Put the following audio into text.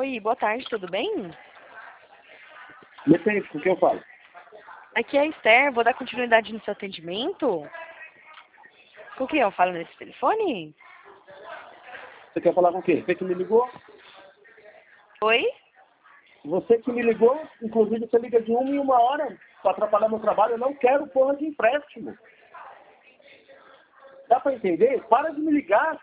Oi, boa tarde, tudo bem? Depende, com quem eu falo. Aqui é a Esther, vou dar continuidade no seu atendimento. Com quem eu falo nesse telefone? Você quer falar com quem? Você que me ligou? Oi? Você que me ligou, inclusive você liga de 1 em 1 hora para atrapalhar meu trabalho. Eu não quero porra de empréstimo. Dá para entender? Para de me ligar.